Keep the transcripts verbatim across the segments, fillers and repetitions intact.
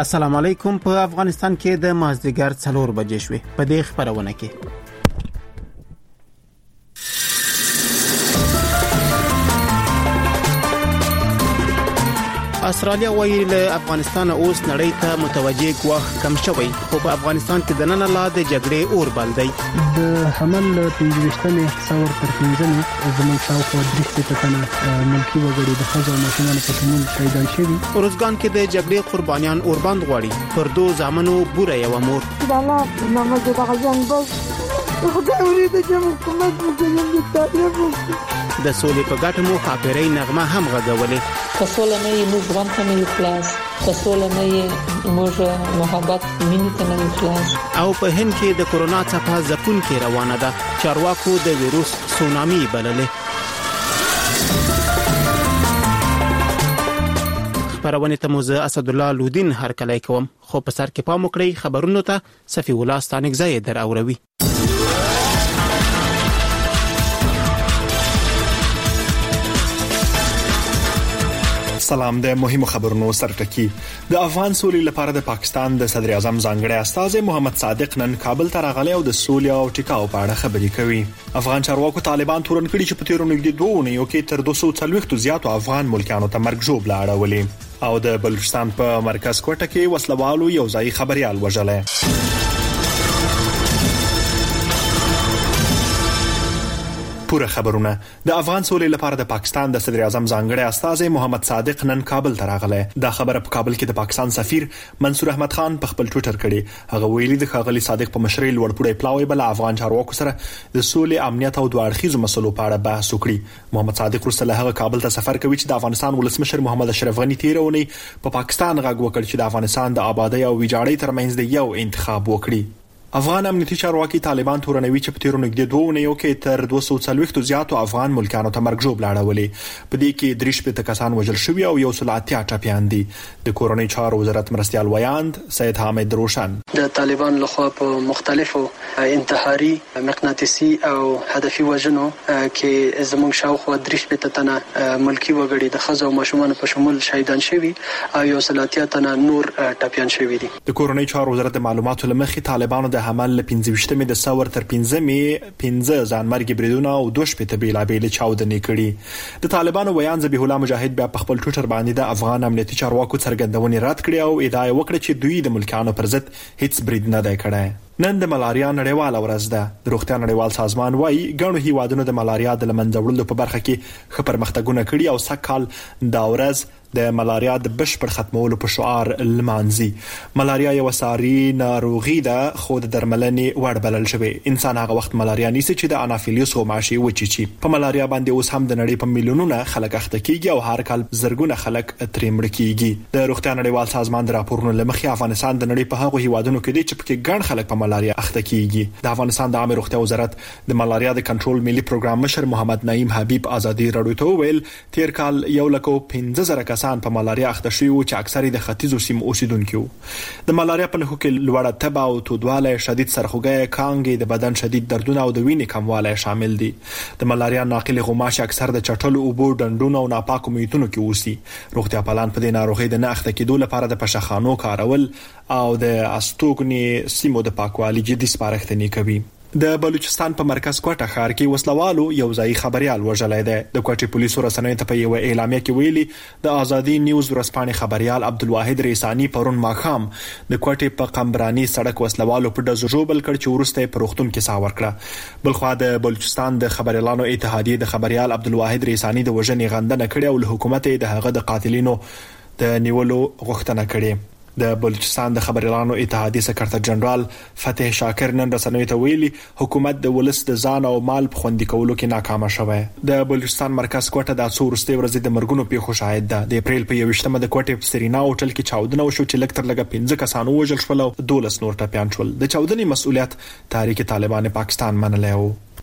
السلام علیکم. په افغانستان کې د مازدیګر څلور بجې شوې. په دې خبرونه کې استرالیا وایي له افغانستان اوس نړۍ ته متوجه ګواښ کم شوی، خو په افغانستان کې د نن لا د جګړې اور بل دی. د حمل پنځويشتمې څور تر پنځمې زموږ شاوخوا درې سیته تنه ملکی وګړي د خځو او ماشومانو په شمول شهیدان شوي. روزګان کې د جګړې قربانیان اوربند غواړي. پر دو زامنو بوره یو مور دانا نامه د غزان بس خدای ورته چې حکومت مجنون دي تاسو د سولې په ګټه مو خاطرې نغمه هم غږولې. کسوله نه یې موږ ځوان ته نه خلاص، کسوله نه یې موږ محبت مینې ته نه خلاص. او په هند کې د کورونا څخه ځپون کې روانه ده. چارواکو د ویروس سونامي بللې. خبرونه ته موزه اسد الله لودین هر کله کوم، خو په سر کې پام وکړئ. خبرونو ته صفی الله ستانک زای در اوروي. سلام. د مهمو خبرونو سرټکی. د افغان سولې لپاره د پاکستان د صدر اعظم ځانګړی استاذ محمد صادق نن کابل ته راغلی او د سولې او ټیکاو په اړه خبرې کوي. افغان چارواکو طالبان تورن کړي چې په تیرو نږدې دوه اونیو کې تر دوه سوه څلوېښت زیاتو افغان ملکانو ته مرګ ژوبله اړولې. او د بلوچستان په مرکز کوټه کې وسلوالو یو ځای خبريال وژلې. پوره خبرونه. د افغان سولې لپاره د پاکستان د صدر اعظم ځانګړی استاذ محمد صادق نن کابل ته راغلی. دا خبره په کابل کې د پاکستان سفیر منصور احمد خان په خپل ټوئیټر کړي. هغه ویلي د ښاغلي صادق په مشرۍ لوړپوړی پلاوی بل افغان چارواکو سره د سولې، امنیت او دوه اړخیزو مسلو په اړه بحث وکړي. محمد صادق وروسته له هغه کابل ته سفر کوي چې د افغانستان ولسمشر محمد اشرف غني تیرونی په پاکستان غږ وکړ چې د افغانستان د آبادی او ویجاړۍ ترمنځ د یو انتخاب وکړي. افغان امنیتي چارواکي طالبان تورنوي چې په تیرو نږدې دوه اونیو کې تر دوه سوه څلوېښت زیاتو افغان ملکانو ته مرګ ژوبله اړولې. په دې کې درې شپېته کسان وژل شوي او یو سل اتیا ټپیان دي. د کورنۍ چارو وزارت مرستیال ویاند سید حامد روشن د طالبان لخوا په مختلفو انتحاري، مقناطیسي او هدفي وژنو کې زموږ شاوخوا درې شپېته تنه ملکی وګړي د خځو او ماشومانو په شمول شهیدان شوي او یو سل اتیا تنه نور ټپیان شوي دي. د کورنۍ چارو وزارت د معلوماتو لمخې طالبانو د حمل پنځويشتمې د څور تر پنځمې پنځه ځانمرګي بریدونه او دوه شپېته بیلابېل چاودنې کړي. د طالبانو ویان ذبیح الله مجاهد بیا په خپل ټوئیټر باندې د افغان امنیتي چارواکو څرګندونې رد کړې او ادعا وکړه چې دوی د ملکانو پر ضد هیڅ برید نه دی کړی. نن د ملاریا نړیواله ورځ ده. د روغتیا نړیوال سازمان وايي ګڼو هیوادونو د ملاریا د لمنځه وړلو په برخه کې ښه پرمختګونه کړي او سږکال دا ورځ د ملاریا د بشپړ ختمولو په شعار لمانځي. ملاریا یو ساري ناروغي ده خو د درملنې وړ بلل شوی. انسان هغه وخت ملاریا نیسي چې د انافیلیوس غوماشي وچیچي. په ملاریا باندې اوس هم د نړۍ په میلیونونو خلک اخته کیږي او هر کال زرګونه خلک ترې مړ کیږي. د روغتیا نړیوال سازمان د راپورونو لمخې افغانستان د نړۍ په هغو هیوادونو کې دی چې پکې ګڼ خلک په ملاریا اخته کیږي. د افغانستان د عامه روغتیا وزارت د ملاریا د کنټرول ملي پروګرام مشر محمد نعیم حبیب ازادي راډیو ته ویل تیر کال یو لکه پنځه زره کسان په ملاریا اخته شوي وو چې اکثره د ختیځو سیمو اوسیدونکو وو. د ملاریا په نښو کې لوړه تبه او تودوالی، شدید سرخوږی، کانګې، د بدن شدید دردونه او د وینې کموالی شامل دي. د ملاریا ناقل غوماشي اکثر د چټلو اوبو، ډنډونو او ناپاکو محیطونو کې اوسي. روغتیا پالان په دې ناروغۍ د نه اخته کېدو لپاره د پشخانو کارول او د استوګنې سیمو د پاکوالي جدي سپارښتنې کوي. د بلوچستان په مرکز کوټه ښار کې وسلوالو یو ځای خبريال وژلای دی. د کوټې پولیسو رسنیو ته په یو اعلامیه کې ویلي د آزادي نیوز ورځپاڼې خبريال عبدالواحد ریسانی پرون ماښام د کوټې په قمبرانی سړک وسلوالو په ډزو ژوبل کړ چې وروسته په روغتون کې سا ورکړه. بلخوا د بلوچستان د خبريالانو اتحادیه د خبريال عبدالواحد ریسانی د وژنې غندنه کړې او له حکومت د هغه د قاتلینو د نیولو غوښتنه کړې. د بلوچستان د خبريالانو اتحادیه سکرټر جنرال فتح شاکر نن رسنیو ته ویلي حکومت د ولس د ځان او مال په خوندي کولو کې ناکام شوی. د بلوچستان مرکز کوټه د څو ورستي ورځې د مرګونو پیښو شاهد ده. د اپریل په یوویشتمه د کوټې په سرینا هوټل کې چاودنه وشو چې لکتر لګه پنځه کسان وژل شول او دولس نور ټپیان شول. د چاودنې مسؤلیت تحریک طالبان پاکستان منلی و.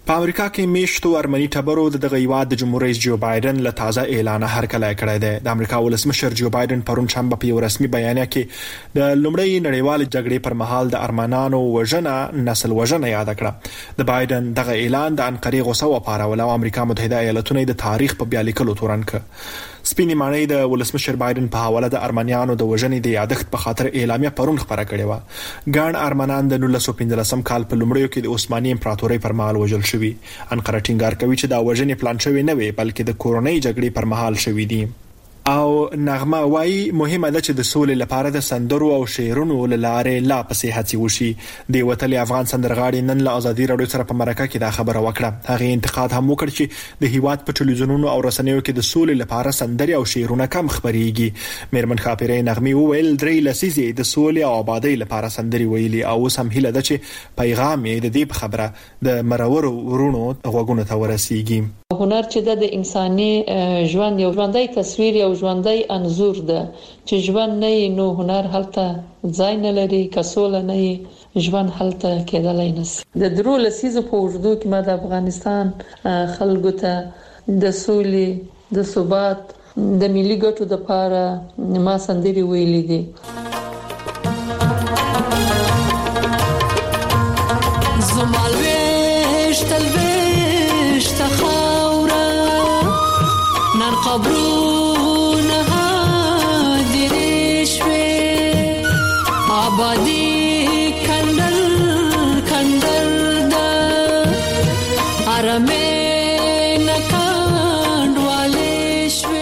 په امریکا کې میشتو ارمني ټبرو د دغه هیواد د جمهور رئیس جو بایدن له تازه اعلان هرکلی کړی دی. د امریکا ولسمشر جو بایدن پرون شنبه په یو رسمي بیانیه کې د لومړۍ نړیوال جګړې پر مهال د ارمنانو وژنه نسل وژنه یاد کړه. د بایدن دغه اعلان د انقرې غوسه وپاروله او امریکا متحده ایالاتونه د تاریخ په بیا لیکلو تورن کړ. سپینې ماڼۍ د ولسمشر بایدن په حواله د ارمنیانو د وژنې د یادښت په خاطر اعلامیه پرون خبره کړې و. ګڼ ارمنان د نولس سوه پنځلسم کال په لومړیو کې د عثماني امپراتورۍ پر مهال وژل شوي. انقره ټینګار کوي چې دا وژنې پلان شوی نه وي بلکې د کورونۍ جګړې پر مهال شوي دي. او نغمه وايي مهمه ده چې د سولې لپاره د سندرو او شعرونو لاره لا پسې هڅې وشي. د وتلي افغان سندرغاړي نن له ازادي راډیو سره په مرکه کې دا خبره وکړه. هغه انتقاد هم وکړ چې د هیواد په ټلویزیونونو او رسنیو کې د سولې لپاره سندري او شعرونه کم خبريږي. میرمن خاپیرې نغمي وویل درې لسیزې د سولې او آبادی لپاره سندري ویلي او سم هیله ده چې پیغام یې د دې خبره د مرور ورونو غوږونو ته ورسیږي. هنر چې د انساني ژوند یو ژوندۍ تصویر یو ژوندۍ انځور ده چې ژوند نه نو هنر هلته ځای نه لري. کسوله نه ژوند هلته کېدلای نشي. د درو لسیزو په وجودو کې ما د افغانستان خلکو ته د سولې د ثبات د ملي ګټو لپاره ما سندري ویلي دي. زمالويش تلويش تخاورا نن قبرونه هادري شوي آبادي کندل کندل دا ارمه نکاندواله شوي.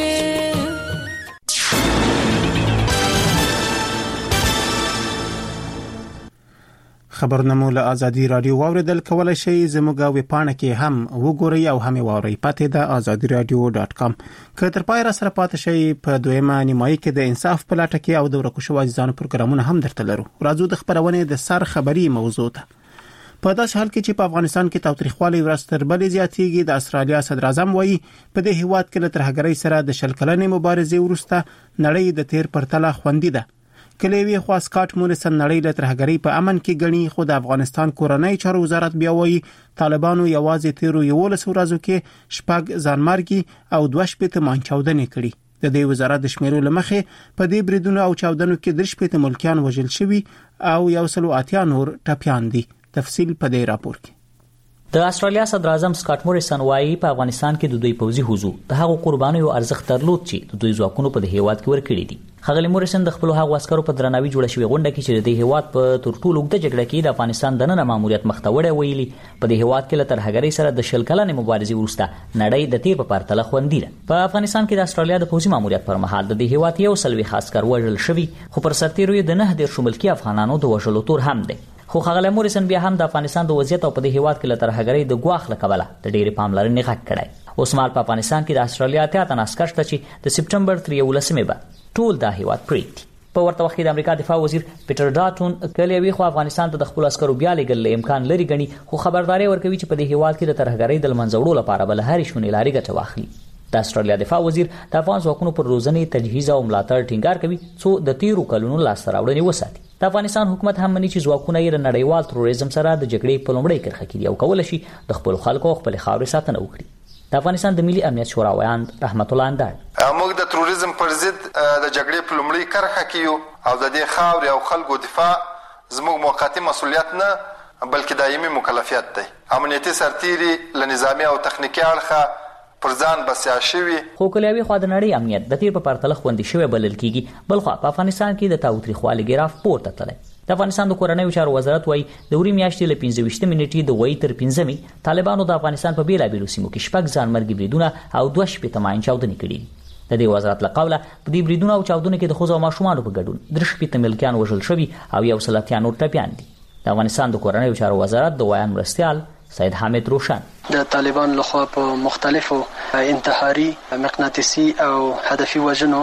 خبرونه مو له ازادي رادیو واوریدل. کولای شئ زموږ ویب پاڼه کې هم وګورئ او هم واورئ. پته ده azadi radio dot com. که تر پای را سره پاتې شئ په دویمه نیمایي کې د انصاف په لټه کې او د ورکوشو عزیزانو پروګرامونه هم درته لرو. راځو د خبرونه د سر خبري موضوع ته. په داسې حال کې چې په افغانستان کې تاوتریخوالي ورځ تر بلې زیاتېږي، د استرالیا صدر اعظم وایي په دې هیواد کې له ترهګرۍ سره د شل کلنې مبارزې وروسته نړۍ د تیر پرتله خوندي ده. کلیوي خو سکاټ مورسن نړۍ له ترهګرۍ په امن کې غني، خو د افغانستان کورنۍ چارو وزارت بیا وایي طالبانو یوازې تیرو یولس ورځو کې شپږ ځانمرګي او دوه شپېته مانچاودنې کړي. د دې وزارت د شمیرو لمخې په دې بریدونو او چاودنو کې درې شپېته ملکیان وژل شوي او یو سل اتیا نور ټپیان دي. تفصیل په دې راپور کې. د استرالیا صدر اعظم سکاټ مورسن وايي په افغانستان کې د دوی پوځي حضور د هغو قربانیو ارزښت درلود چې د دوی ځواکونو په هیواد کې ورکړي دي. خغلی مورسن د خپل هغو عسکرو په درناوي جوړه شوی غونډه کې چې د هیواد په تر ټولو اوږده جګړه کې د افغانستان د نن ماموریت مختوړه ویلي په دې هیواد کې له ترهګرۍ سره د شل کلنې مبارزې وروسته نړۍ د تیر په پرتله خوندي ده. په افغانستان کې د استرالیا د پوځي ماموریت پر مهال د دې هیواد یو سلوي عسكر وژل شوی، خو پر سرتیرو د نه د شمولکي افغانانو د وژلو تور هم ده. خو خغلی مورسن بیا هم د افغانستان د وضعیت او په دې هیواد کې له ترهګرۍ د ګواښ له کبله د ډېرې پاملرنې غږ کړی. اوس مهال په افغانستان کې د استرالیا اتیا تنه عسکر شته چې د سپټمبر تر یولسمې به ټول دا هیواد پرېږدي. په ورته وخت کې د امریکا دفاع وزیر پیټر ډاټون کلیوي خو افغانستان ته د خپل عسکرو بیا لېږل امکان لري ګڼي، خو خبرداري ورکوي چې په دې هیواد کې د ترهګرۍ د منځه وړلو لپاره بل هرې شونې لارې ګټه واخلي. د استرالیا دفاع وزیر د افغان ځواکونو پر روزنې تجهیز او ملاتړ ټینګار کوي څو د تیرو کلونو لاسته راوړنې وساتي. د افغانستان حکومت هم مني چې ځواکونه یې د نړیوال تروریزم سره د جګړې په لومړۍ کرښه کې دي او کولی شي د خپلو خلکو او خپلې خاورې ساتنه وکړي. د افغانستان د ملي امنیت شورا ویاند رحمت الله اندړ موږ د تروریزم پر ضد د جګړې په لومړۍ کرښه کې یو او د دې خاورې او خلکو دفاع زموږ موقتي مسؤلیت نه بلکې دایمي مکلفیت دی. امنیتي سرتیري له نظامی او تخنیکي اړخه پر ځان بسیا شوی، خو کلیوي خو د نړۍ امنیت د تیر په پرتله خوندي شوی بلل کیږي. بلخو په افغانستان کې د تاوتریخوالي ګراف پورته تللی. د افغانستان د کورنیو چارو وزارت وايي د وری میاشتې له پنځه ویشتمې نیټې د وای تر پنځمې طالبانو د افغانستان په بیلابیلو سیمو کې شپږ ځانمرګي بریدونه او دوه شپېته ماین چاودنې کړي. د دې وزارت له قوله په دې بریدونو او چاودنو کې د ښځو او ماشومانو په ګډون درې شپېته ملکیان وژل شوي او یو سل اتیا نور ټپیان دي. د افغانستان د کورنیو چارو وزارت د ویان مرستیال سید حامد روشن د طالبان لخوا په مختلفو انتحاري مقناطیسي او هدفي وژنو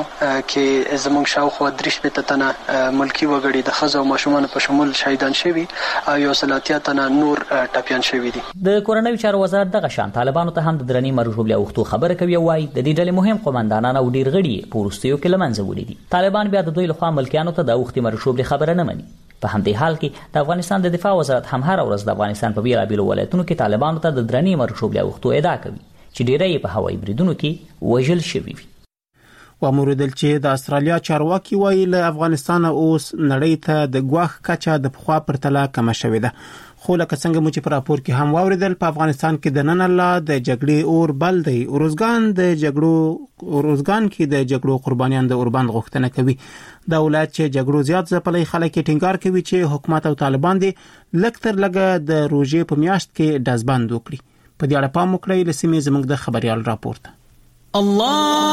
کې زموږ شاوخوا درې شپېته تنه ملکي وګړي د ښځو او ماشومانو په شمول شهیدان شوي او یو سل اتیا تنه نور ټپیان شوي دي. د کورنیو چارو وزارت دغه شان طالبانو ته هم د درنې مرجوب له خبره کوي او وايي د دې ډلې مهم قومندانان او ډیر غړي په وروستیو کې له منځه وړي دي. طالبان بیا د دوی لخوا ملکیانو ته د وختي مرجوب خبره نه مني. په همدې حال کې د افغانستان د دفاع وزارت هم هر ورځ د افغانستان په بیلابیلو ولایتونو کې طالبانو ته د درنې مرشوبلې اوښتو ادعا کوي چې ډیری په هوایي بریدونو کې وژل شوي وي. وموردل چې د استرالیا چارواکي وایي له افغانستان اوس نړۍ ته د ګواښ کچه د پخوا پرتله کمه شوې ده. خو لکه څنګه مو چې په راپور کې هم واوریدل په افغانستان کې د نن الله د جګړې اور بل دی. اروزګان د جګړو اروزګان کې د جګړو قربانیان د اوربند غوښتنه کوي. د ولایت چې جګړو زیات ځپلې خلک ټینګار کوي چې حکومت او طالبان دي لږ تر لږه د روژې په میاشت کې دزبند وکړي. په دې اړه پام وکړئ. لسمې زموږ د خبريال راپورټ. الله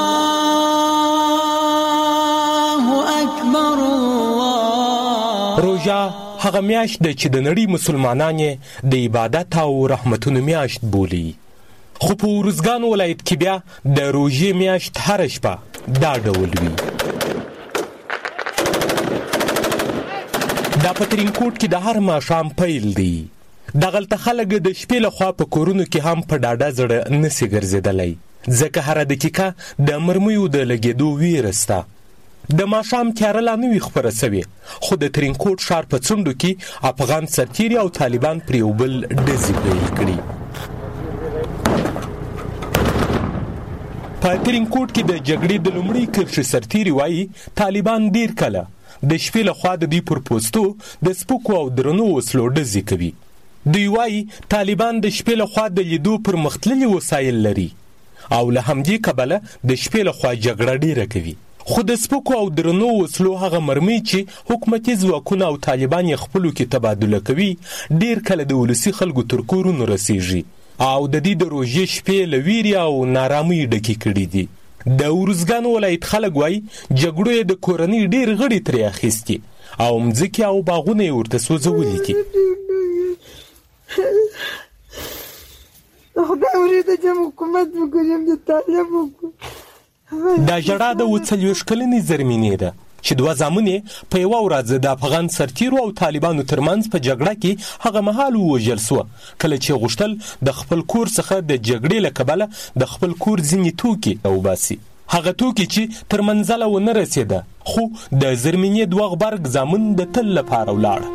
اکبر. الله روژه هغه میاشت ده چې د نړۍ مسلمانان د عبادت او رحمتونو میاشت بولي. خو په اروزګان ولایت کې بیا د روژې میاشت هر شپه دا ډول وي. دا په ترینکوټ کې د هر ماښام پیل دی. دغلته خلک د شپې لخوا په کورونو کې هم په ډاډه زړه نسي ګرځېدلی ځکه هره دقیقه د مرمیو د لګېدو ویره سته. د ماښام تیاره لا نه وي خپره سوې خو د ترینکوټ ښار په څنډو کې افغان سرتیري او طالبان پر یو بل ډزې پیل کړي. په ترینکوټ کې د جګړې د لومړۍ کرښې سرتیري وایي طالبان ډیر کله د شپې لخوا د دوی پر پوستو د سپکو او درنو وسلو ډزې کوي. دوی وایي طالبان د شپې لخوا د لیدو پر مختللي وسایل لري او له همدې کبله د شپې لخوا جګړه ډیره کوي. خو د سپکو او درنو وسلو هغه مرمۍ چې حکومتي ځواکونه او طالبان یې خپلو کې تبادله کوي ډیر کله د ولسي خلکو تر کورونو رسیږي او د دې د روژې شپې له ویرې او نارامۍ ډکې کړي دي. د اروزګان ولایت خلک وایي جګړو یې د کورنۍ ډیر غړي ترې اخیستي او مځکې او باغونه یې ورته سوځولي دي. خدای ورته چې حکومت وګورم د طالب وګورم. دا ژړا د اووه څلوېښت کلنې زرمینې ده چې دوه زامنې په یوه ورځ د افغان سرتیرو او طالبانو ترمنځ په جګړه کې هغه مهال ووژل سوه کله چې غوښتل د خپل کور څخه د جګړې له کبله د خپل کور ځینې توکي وباسي. هغه توکي چې تر منزله ونه رسېده خو د زرمینې دوه غبرګ زامن د تل لپاره ولاړه.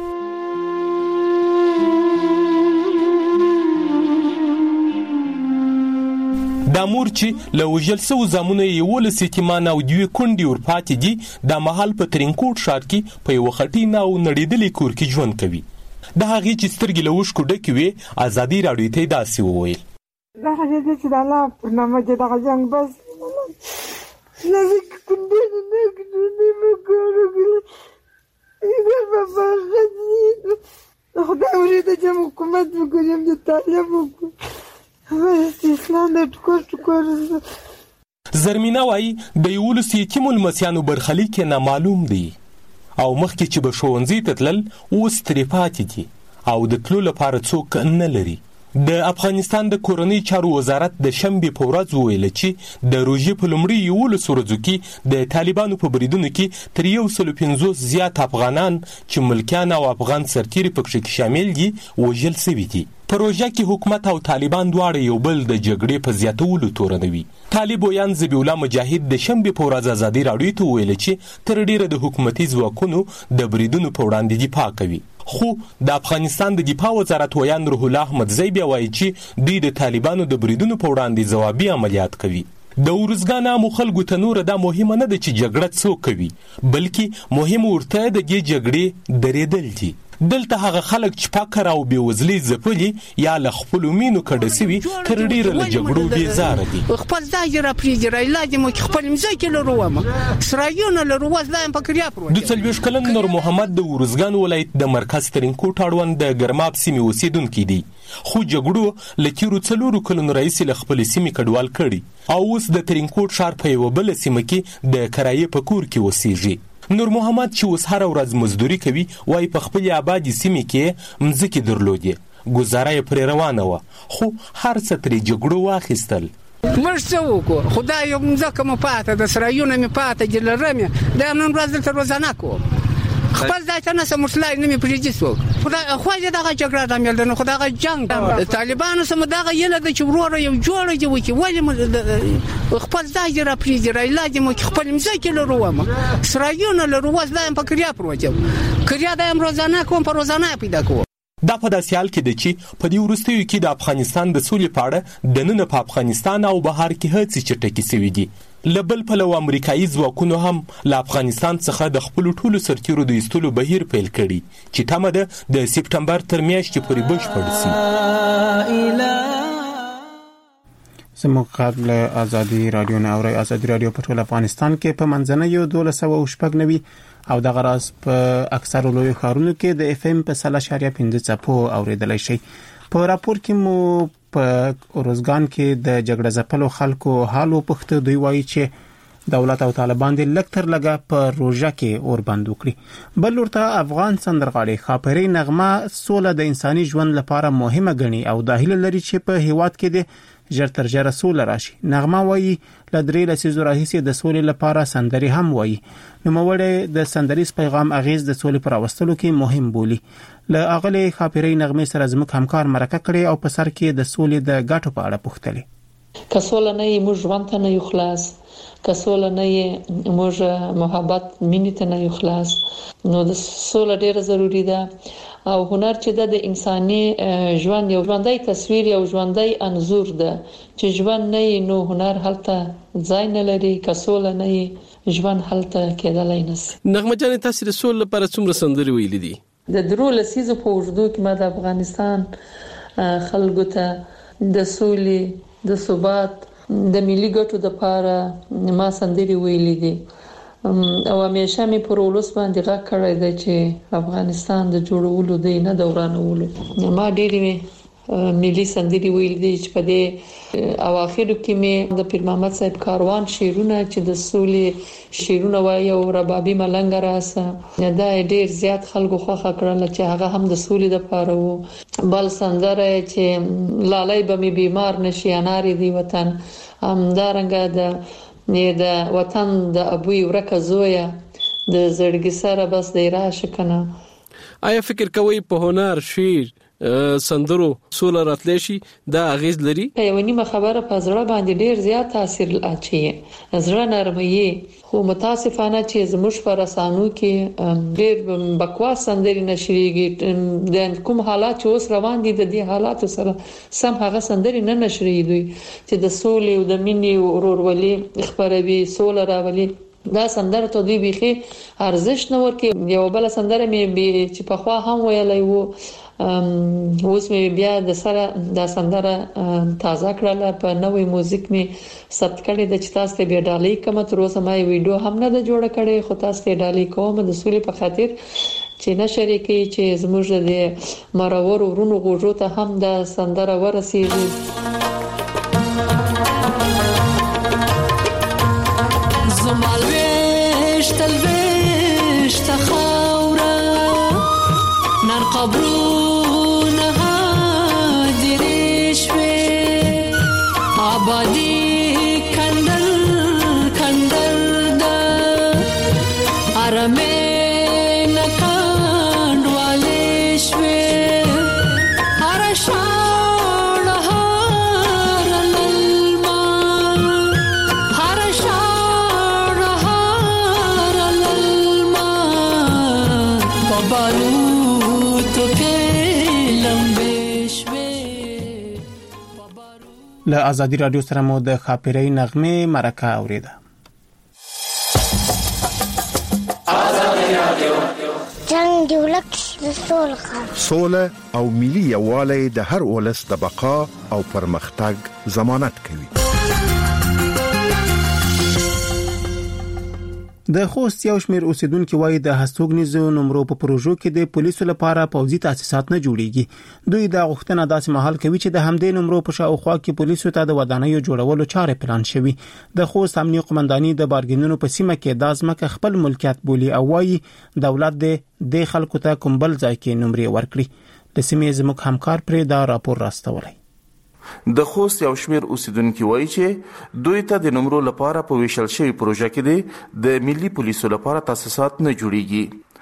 دا مور چې له وژل سوو زامنو یې یولس یتیمان او دوې کونډې ورپاتې دي دا مهال په ترینکوټ ښار کې په یوه خټین او نړېدلي کور کې ژوند کوي. د هغې چې سترګې له اوښکو ډکې وې ازادي راډیو ته یې داسې وویل. دغه دی چې د الله پر نامه چې دغه جنګ بس لږ کونډې نه کړي مې کړو ایګر بابا غدي خدای ورته چې حکومت وګورم د طالب وګورم. زرمینه وایي د یولسو یتیمو لمسیانو برخلیک یې نامعلوم دی او مخکې چې به ښوونځي ته تلل اوس ترې پاتې دي او د تلو لپاره څوک نه لري. د افغانستان د کورنۍ چارو وزارت د شنبې په ورځ وویل چې د روژې په لومړي یولسو ورځو کې د طالبانو په بریدونو کې تر یو سلو پنځوس زیات افغانان چې ملکیان او افغان سرتیري پکښې کې شامل دي وژل سوي دي. په روژه کې حکومت او طالبان دواړه یو بل د جګړې په زیاتولو تورنوي. طالب ویان ذبیح الله مجاهد د شنبې په ورځ ازادي راډیو ته وویل چې تر ډیره د حکومتي ځواکونو د بریدونو په وړاندې دفاع کوي. خو د افغانستان د دفاع وزارت ویان روح الله احمدزی بیا وایي چې دوی د طالبانو د بریدونو په وړاندې ځوابي عملیات کوي. د اروزګان عامو خلکو ته نوره دا مهمه نه ده چې جګړه څوک کوي بلکې مهم ورته د دې جګړې درېدل دي. دلته هغه خلک چې فقر او بېوزلۍ ځپلي یا له خپلو مینو کډه سوي تر ډېره له جګړو بېزاره دي. خپل ځای یې راپرېږدي رایلا دې مو چې خپل مځکې لرو ومه سرایونه لرو اوس دا یم په کریا پروت. دوه څلوېښت کلن نور محمد د اروزګان ولایت د مرکز ترینکوټ اړوند د ګرماب سیمې اوسېدونکی دی خو جګړو له تېرو څلورو کلونو راهیسې له خپلې سیمې کډوال کړي او اوس د ترینکوټ ښار په یوه بله سیمه کې د کرایې په کور کې اوسېږي. نور محمد چې اوس هره ورځ مزدوري کوي وایي په خپلې آبادې سیمې کې مځکې درلودې ګزاره یې پرې روانه وه خو هر څه ترې جګړو واخیستل. موږ څه وکړو خدای یو مځکه مو پاته ده سرایونه مې پاته دي لرم دا نن ورځ دلته روزانه کوم خپل ځای ته نه سمټلای نه می پریږي څوک خدای خو دې دغه جګړه د مل نه خدای جنگ طالبانو سم دغه یله د چورو یو جوړ دی وکی ولې خپل ځای را پریږي را علاج مو خپل مزه کې لروم سرایونه لرو وځم په کریا پروژه کریا د امروزانه کوم په روزانه پیدا کوم. دا په داسې حال کې دی چې په دې وروستیو کې د افغانستان د سولې په اړه دننه په افغانستان او بهر کې هڅې چټکې سوي دي. له بل پلوه امریکایي ځواکونو هم له افغانستان څخه د خپلو ټولو سرتیرو د ایستلو بهیر پیل کړي چې تمه ده د سپټمبر تر میاشتې پورې بشپړ شي. زموږ غږ له ازادي رادیو نه اورئ. ازادي رادیو په ټول افغانستان کې په منځنیو دولس سوه شپږ نوي او د غراس په اکثر لوی ښارونو کې د اف ام په سل اشاریه پنځه څپو اوریدلای شي. په راپور کې مو په روزګان کې د جګړه ځپلو خلکو حالو پخته دوی وایي چې دولت او طالبان د لکتر لګه په روژه کې اور بند وکړي. بل ورته افغان سندرغاړي خاپری نغمه سوله د انساني ژوند لپاره مهمه ګڼي او د هیله لري چې په هیواد کې د ژر تر ژره سوله راشي. نغمه وایي له درې لسیزو راهیسې د سولې لپاره سندري هم وایي. نوموړی د سندریز پیغام اغیز د سولې پر راوستلو کې مهم بولي. له اغلی خاپری نغمې سره زموږ همکار مرکه کړي او په سر کې د سولې د ګټو په اړه پوښتلې. که سوله نه وي موږ ژوند ته نه یو خلاص، که سوله نه وي موږ محبت مینې ته نه یو خلاص. نو د سوله ډیره ضروری ده او هنر چې د انساني ژوند یو ژوندۍ تصویر یو ژوندۍ انځور ده چې ژوند نه وي نو هنر هلته ځای نه لري. که سوله نه وي ژوند هلته کېدلای نشي. نغمه جان تاسو د سولې لپاره څومره سندري ویلې دي؟ د درو لسیزو په وجودو کې ما د افغانستان خلکو ته د سولې د ثبات د ملي ګټو لپاره ما سندري ویلې دي او همیشه می پر ولوس باندې غږ کړی دی چې افغانستان د جوړولو دی نه دورانولو. ما ډېری ملي سندري ویلې دي چې په دې اواخرو کې می د پیر محمد صاحب کاروان شعرونه چې د سولې شعرونه وایي او ربابي ملنګ راسه دا ډېر زیات خلکو خوښه کړل چې هغه هم د سولې لپاره وو. بل سندره چې لالای به می بیمار نشي اناري دی وطن هم دارنګه د د وطن د ابوی ورکه زویا د زړګي سره بس دی راشه کنه. آیا فکر کوي په هنر شعر سندرو سوله راتلی شي دا اغیز لري؟ یو نیمه خبره په زړه باندې ډیر زیات تاثیر اچي. زړه نرمي خو متاسفانه چې زموږ په رسانو کې ډیر بکواس سندري نشریږي. د کوم حالات چې اوس روان دي د دې حالاتو سره سم هغه سندري نه نشریږي دوی چې د سولې او د مینې او ورورولۍ خبروي سوله راولي. دا سندره ته دوی بيخي ارزښت نه ورکي. یو بل سندره مې چې په خوا هم ویلای وو اوس مې بیا د سره د سندره تازه کړل په نوې موزیک مې ثبت کړی د چې تاسو ته بیا ډالۍ کوم تر اوسه ما ویډیو هم نه د جوړ کړی خو تاسو ته ډالۍ کوم د سولې په خاطر چې نشری کوي چې زموږ د مرور ورونو غوږو ته هم د سندره ورسیږي. زمالويش تلويش تخاورا نار قبرونه هادري شوي آبادي کندل کندل دا ارمه نکاند والي شوي ارشان له ازادي رادیو سره مو د خاپری نغمه مرکه اوریده. ازادي رادیو جنگ دی ولک سوله سوله او ملي یووالی د هر ولس د بقا او پرمختګ ضمانت کوي. د خوست یو شمېر اوسیدونکو وایي د هستوګنیزو نمرو په پروژو کې د پولیسو لپاره پوځي تاسیسات نه جوړیږي. دوی دا غوښتنه داسې مهال کوي چې د همدې نمرو په شاوخوا کې پولیسو ته د ودانیو جوړولو چارې پلان شوي. د خوست امنیه قومنداني د بارګینونو په سیمه کې د ځمکه خپل ملکیت بولي او وایي دولت د خلکو ته کوم بل ځای کې نمرې ورکړي. د سیمې زموږ همکار پرې دا راپور راستولی. د خوست یو شمیر اوسیدونکو وایي چې دوی ته د نمرو لپاره په ویشل شوی پروژه کې د ملي پولیسو لپاره تاسیسات نه جوړیږي.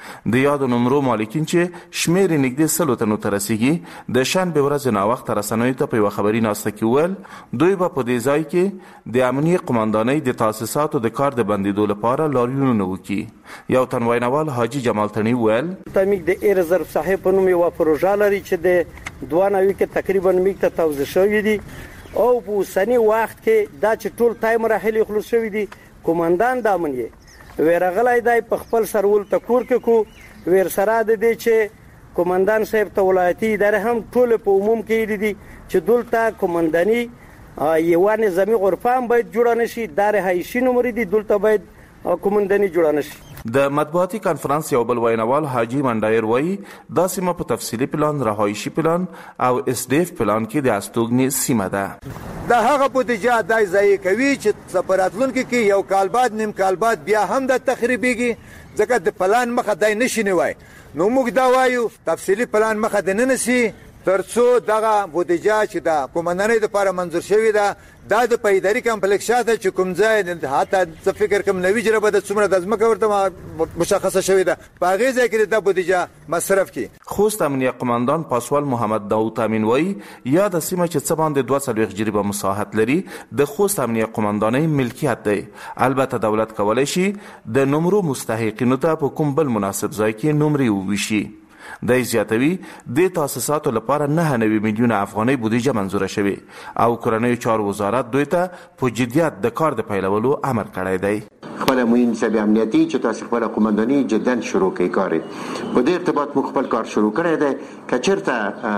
د یادو نمرو مالکین چې شمیر نږدې سلو تنو ته رسیږي د شنبه ورځ ناوخته رسنیو ته په یوه خبري ناسته کې وویل دوی به په دې ځای کې د امنیه قماندانۍ د تاسیساتو د کار د بندېدو لپاره لاریونونه وکړي. یو تن ویناوال حاجي جمال تڼي وویل تمیک د ایر ریزرو صاحب په نوم یوه پروژه لري چې د دوه نوي کې تقریبا میک ته توزیع شوي دي او په اوسني وخت کې دا چې ټول تای مراحل خلاص شوي دي. کومندان د امنیه ورغلای دی په خپل سرول تکور کې کو ور سره د دې چې کومندان صاحب ته ولایتي اداره هم ټول په عموم کې دي چې دلته کومنداني یو نظامی غرفه هم باید جوړه نشي دار هایشي نمبر دي دلته باید کومنداني جوړه نشي. د مطبوعاتي کانفرنس یو بل ویناوال حاجی منډایر وایي دا سیمه په تفصیلي پلان رهایشي پلان او اس ډی اف پلان کې د استوګنې سیمه ده. دا هغه بودیجه دای ځای کوي چې سفارتلونکو کې یو کال بعد نیم کال بعد بیا هم د تخریبيږي ځکه د پلان مخه دای نشي نیوي. نو موږ دا وایو تفصیلي پلان مخه د نه نسی ترڅو دغه بودیجه چې د کومندانۍ لپاره منظور شوی ده دا د پایداری کمپلیکسات چې کوم ځای حتی څه فکر کوم نوی جربه د څومره د ځمکه ورته مشخصه شوی ده په هغه ځای کې د بودیجه مصرف کی. خوست امنیه قماندان پاسوال محمد داوود امین وایي یا د سیمه چې څه باندې دوه څلوېښت جریبه مساحت لري د خوست امنیه قماندانۍ ملکیت دی. البته دولت کولی شي د نمرو مستحقینو ته په کوم بل مناسب ځای کې نمرې وویشي. د زیاتوي د تاسیساتو لپاره نه نوي میلیونه افغانۍ بودیجه منظوره شوې او کورنیو چارو وزارت دوی ته په جدیت د کار د پیلولو امر کړی دی. خپل مهم نسبی امنیتي چې تاسو خپل قومنداني جدن شروع کوي کار په دې ارتباط مو خپل کار شروع کړی دی. کچرته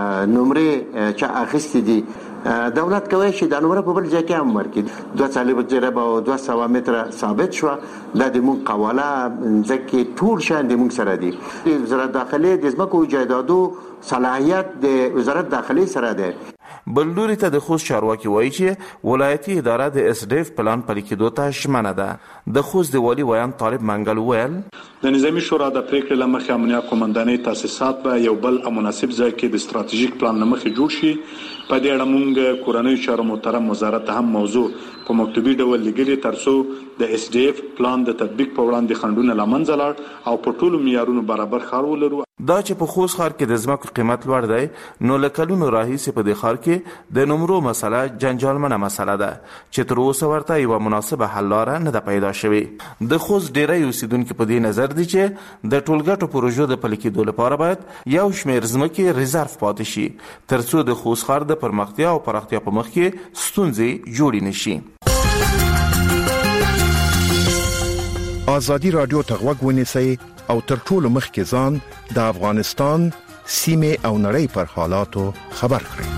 نمرې چې اخیستې دي دولت کوي چې د نمبر په بل ځای کې هم ورکړي دوه څلوېښت جریبه او دوه سوه متره ثابت شو دا د مونږ قواله ځکه ټول شان د مونږ سره دي. وزارت داخلي د ځمکو جایدادو صلاحیت د وزارت داخلي سره ده. بل لوري ته د خوست چارواکي وایي چې ولایتي اداره د اس ډی اف پلان پلي کېدو ته ژمنه ده. د خوست د والي ویان طالب منګل وویل د نظامي شورا د پریکړې له مخې امنیه قومندانۍ تاسیسات به یو بل مناسب ځای کې د ستراتیژیک پلان له مخې جوړ شي. په دې اړه موږ کورنیو چارو محترم وزارت هم موضوع په مکتوبي ډول لګلې ترڅو د اس ډی اف پلان د تطبیق په وړاندې خنډونه لمنځه لاړ او په ټولو معیارونو برابر ښار ولرو. دا چې په خوست ښار کې د ځمکو قیمت لوړ دی نو له کلونو راهیسې په دې ښار کې د نمرو مسله جنجالمنه مسله ده چې تر اوسه ورته یوه مناسبه حل لاره نه ده پیدا شوې. د خوست ډیری اوسیدونکي په دې نظر دي چې د ټولګټو پروژو د پلي کېدو لپاره باید یو شمېر ځمکې ریزرف پاتې شي ترڅو د خوست ښار د پرمختیا او پراختیا په مخ کې ستونزې جوړې نشي. ازادي رادیو ته غوږ ونیسئ او تر ټولو مخکې ځان د افغانستان سیمې او نړۍ پر حالاتو خبر کړئ.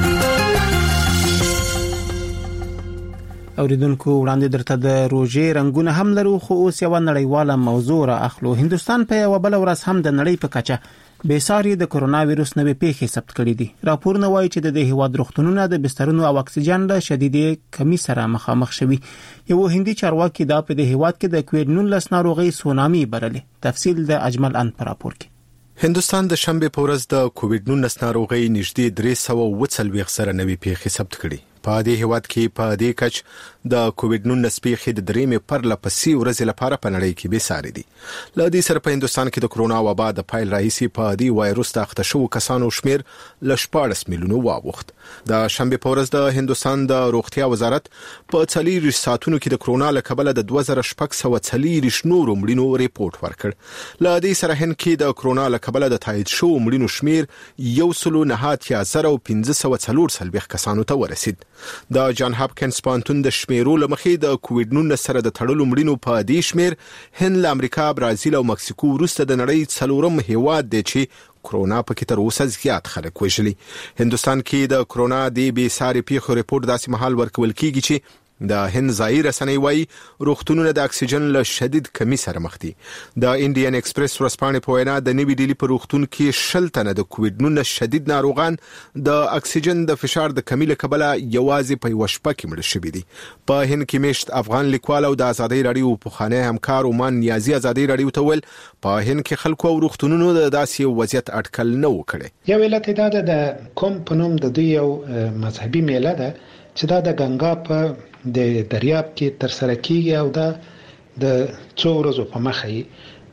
اوریدونکو وړاندې درته د روژې رنگونه هم لرو خو اوس یو نړیواله موضوع را اخلو. هندستان په یو بل ورځ هم د نړۍ په کچه بیساری د کرونا وایروس نوې پیښې ثبت کړې دي. راپورونه وایي چې د دې هیواد روغتونونه د بسترونو او اکسیجن له شدیدې کمی سره مخامخ شوي. یو هندي چارواکي دا په دې هیواد کې د کووډ نولس ناروغي سونامي برلې. تفصیل د اجمل ان پر راپور کې. هندوستان د شنبه په ورځ د کووډ نولس ناروغي نږدې درې سوه اووه څلوېښت سره نوې پیښې ثبت کړې. په دې هیواد کې په دې کچ د کووډ نولس پیښې د درېمې پرله پسې ورځې لپاره په نړۍ کې بیساري دي. له دې سره په هندوستان کې د کرونا وبا د پایل راهیسې په دې وایروس د اخته شوو کسانو شمیر له شپاړس میلیونو واوښت. د شنبه په ورځ د هندوستان د روغتیا وزارت په څلوېښت ساعتونو کې د کرونا له کبله د دوه زره شپږ سوه څلوېښت نورو مړینو ریپورت ورکړ. له دې سره هند کې د کرونا له کبله د تایید شوو مړینو شمیر یو سلو نه اتیا زره او پنځه سوه څلور څلوېښت کسانو ته ورسید. د جان هاپکینز پوهنتون د شمیرو له مخې د کووډ نولس سره د تړلو مړینو په دې شمیر هند له امریکا، برازیل او مکسیکو وروسته د نړۍ څلورم هیواد دی چې کرونا پکې تر اوسه زیات خلک وژلي. هندوستان کې د کرونا د بې ساري پیښو ریپورت داسې مهال ورکول کیږي چې د هند ځایي رسنۍ وایي روغتونونه د اکسیجن له شدید کمی سره مخ دي. د انډین ایکسپریس ورځپاڼې په وینا د نوي ډیلي په روغتون کې شل تنه د کووډ نولس شدید ناروغان د اکسیجن د فشار د کمی له کبله یوازې په یوه شپه کې مړه شوي دي. په هند کې میشت افغان لیکوال او د ازادۍ راډیو پخوانی همکار عمان نیازي ازادۍ راډیو ته ویل په هند کې خلکو او روغتونونو د داسې وضعیت اټکل نه و کړی. یو علت دا ده د کوم په نوم د دوی یو مذهبي میله ده چې دا د ګنګا په د دریاب کې تر سره کیږي او دا د څو ورځې په مخه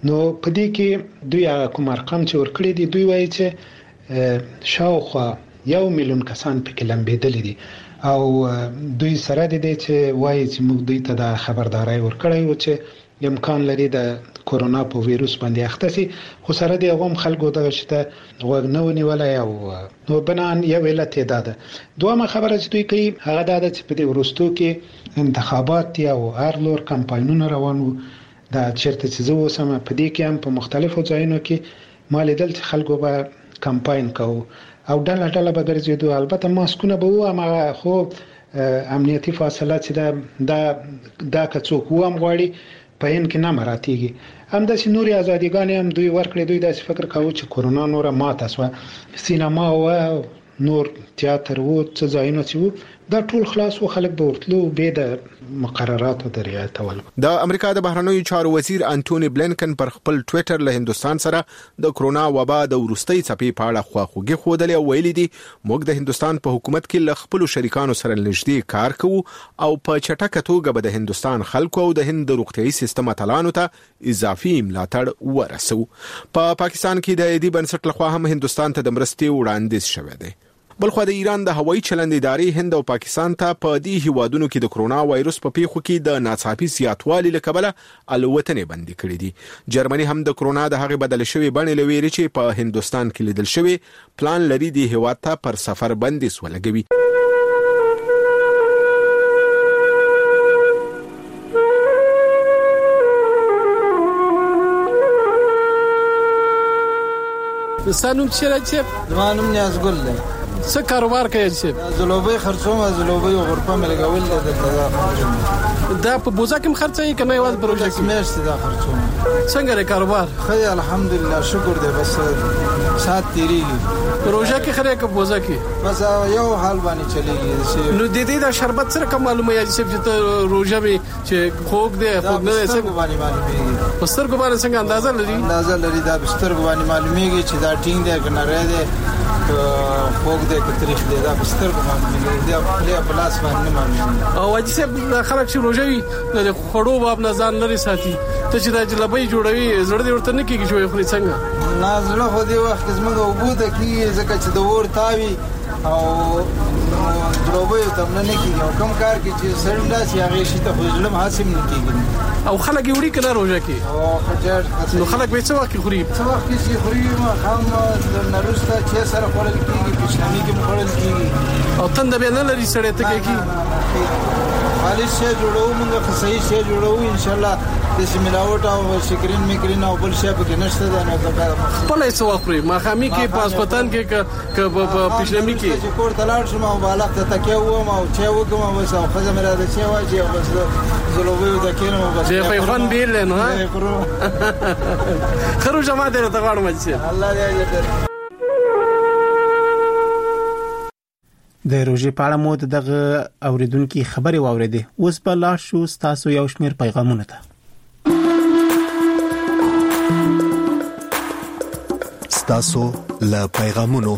نو په دې کې دوی کوم ارقام چې ورکړي دي دوی وایي چې شاوخوا یو میلیون کسان پکې لمبېدلي دي او دوی سره د دې چې وایي چې موږ دوی ته د خبرداري ورکړی و چې امکان لري د کورونا په وایروس باندې اخته شي خو سره د غوم خلکو دغه شته غوږ نه ونیولای او نو بنان یو علت ده. دومره خبره چې دوی کوي هغه دا چې په دې ورستو کې انتخابات یا هر لور کمپاینونه روان وو دا چیرته چې زه اوسم په دې کې هم په مختلفو ځایونو کې مال دل چې خلکو به کمپاین کوي او ډله ډله به ګرځېدو. البته ماسکونه به و هغه خو امنیتي فاصله چې دا دا دا کڅوک و هم غواړي په ان کې نه مراتيږي هم د سينوري ازاديګان هم دوی ورکړي دوی داسې فکر کاوه چې کورونا نور ماته سو سینما او نور تیاتر وو څه ځایونه چې دا ټول خلاص و خلک به ورتلو به د مقرراتو د رعایتول. د امریکا د بهرنیو چارو وزیر انټونی بلینکن پر خپل ټوئیټر له هندستان سره د کرونا وبا د ورستۍ څپې په اړه خواخوږي خوده او ویلي دي موږ د هندستان په حکومت کې له خپل شریکانو سره نږدې کار کوو او په چټکه توګه به د هندستان خلکو او د هند روغتيایي سیستم اتلانو ته اضافي ملاتړ ورسو. په پا پاکستان کې د ایدي بنسټ لخوا هم هندستان ته د مرستې وړاندیز شوی دی. بلخو د ایران د هوایي چلند ادارې هند او پاکستان ته په دې هیوادونو کې د کرونا وایروس په پیښو کې د ناڅاپي زیاتوالي لکبله الوتنې بندي کړې دي. جرمني هم د کرونا د هغې بدل شوی بڼې لویري چې په هندستان کې لیدل شوی پلان لري د هیواد ته پر سفر بندیز ولګوي. سانوم چې راځي زمانم نیازګل دی څه کاروبار کوي چې زلوبې خرڅوم زلوبې غرفه ملګول د دا په بوزا کې خرڅي کنه یوازې پروژه کې مېشت دا خرڅوم. څنګه لري کاروبار؟ خیر الحمدلله شکر دی بس سات تیریږي. پروژه کې خره کې بوزا کې بس یو حال باندې چلیږي. نو د دې د شربت سره کوم معلومه یې چې ته روزه به چې خوګ دی خوګ نه څنګه باندې معلومیږي پستر کو باندې څنګه اندازه لري اندازه لري دا بستر کو باندې معلومیږي چې دا ټینګ دی کنه رې دی خوګ دی که تاریخ دی دا بستر کو باندې دی خپل پلاس باندې معلومیږي. او چې سب خلک چې روزه وي د خړو باب نه ځان لري ساتي ته چې دا جلبې جوړوي زړه دې ورته نه کیږي چې خوري څنګه نه زړه خو دې وخت زموږ وګوده کې ځکه چې د ور تاوي او جلبې ته نه کیږي او کوم کار کې چې سرم داسي هغه شي ته خپل حاصل نه کیږي او خلک وړي کله روزه کې او خجر نو خلک به څه وخت خوري څه وخت کې خوري ما خام د نرسته چې سره خورل کیږي پښنامي کې خورل کیږي او تند به نه لري سړی ته کې خالص شی جوړو موږ صحیح شی جوړو ان شاء الله د سیملاوټ او شکرین میکرین او بل شی په کې نشته دا نه دا خپل څه وخوري ما خامي کې پاسپتان کې ک په پښنامي کې چې کور تلاړ شم او بالغ ته تکیه و ما او چې وګم بس او خزه مې را ده چې واجی او بس زلوبې د کینو بس چې په خوان بیل نه ها خرو جما دې ته غواړم چې الله دې اجر. د روزي په اړه مو دغه اوریدونکو خبري واوریدي. اوس په لا شو تاسو یو شمیر پیغامونه ته تاسو له پیغامونو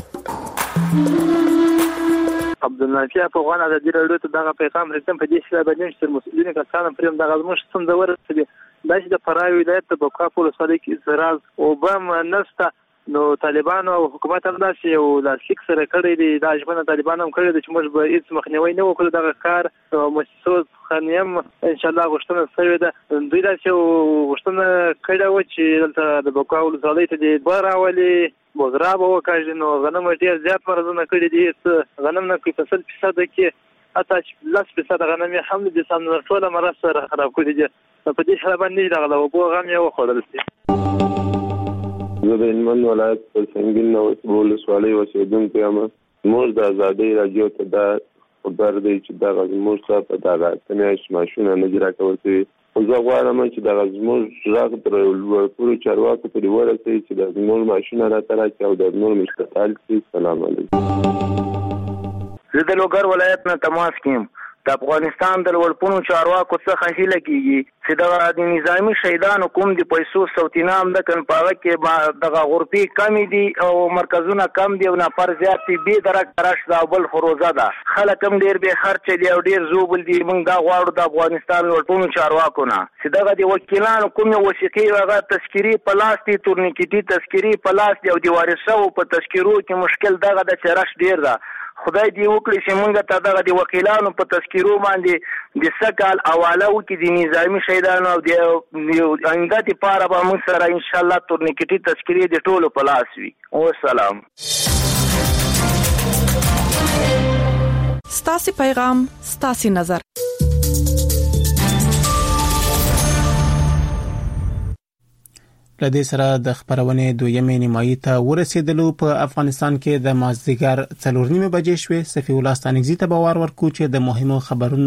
عبدالنافع افغان ازادي راډیو ته دغه پیغام رسم په دې شله باندې چې مسؤلین کسان پریم دغه زموږ څنګه ورسېږي دا چې د فرای ولایت په بکاپور سره کې اعتراض او بم نسته نو طالبان او حکومت هم داسې یو لاسلیک سره کړی دی دا ژمنه طالبان هم کړی دی چې موږ به هیڅ مخنیوي نه وکړو دغه کار مؤسسو خنیم ان شاء الله غوښتنه شوې ده دوی داسې غوښتنه کړې و چې دلته د بکاول ځای ته د براولي بوزرا به وکړي نو غنم ډیر زیات مرزونه کړی دي غنم نه کوي فصل فیصد کې اته لس فیصد غنم هم د سم ټوله مرسته خراب کړی دي په دې حالت باندې دغه وبو غم یو خورل شي. زه د هلمند ولایت په سنګین نو ولسوالۍ اوسېدونکی یم. موږ د ازادۍ راډیو ته دا خبر دی چې دغه زموږ څخه په دغه اته میاشتې معاشونه نه دي راکول شوي. خو زه غواړم چې دغه زموږ غږ تر لوړپوړو چارواکو پورې ورسوي چې د زموږ معاشونه راته راکړي او د زموږ مشتغل شي. سلام علیکم. زه د لوګر ولایت نه تماس کیم. د افغانستان د لوړپوړو چارواکو څخه هیله کیږي چې د نظامی شهیدانو کوم د پیسو سوتینام د کن پاوه کې د غورپی کم دي او مرکزونه کم دي او نفر زیات دي به درک راش دا بل فروزه ده خلک هم ډیر به خرچ دي او ډیر زوبل دي موږ دا غواړو د افغانستان لوړپوړو چارواکو نه چې دغه د وکیلانو کوم وثیقې هغه تذکری پلاس دي تورنیکټي تذکری پلاس دی او د وارثو په تذکرو کې مشکل دغه د چرش ډیر ده خدای دې وکړي چې موږ ته دغه د وکیلانو په تذکرو باندې د سکال حواله وکړي د نظامی شهیدانو او د آینده لپاره به موږ سره ان شاء الله تورنیکټي تذکری د ټولو په لاس وي او سلام ستاسو پیغام ستاسو نظر لدې سره د خبرونې دویمې نیمایي ته ورسېدلو په افغانستان کې د مازدیګر څلور نیمه بجې شوې صفي الله ستانګزي ته باور ورکو چې د مهمو خبرونو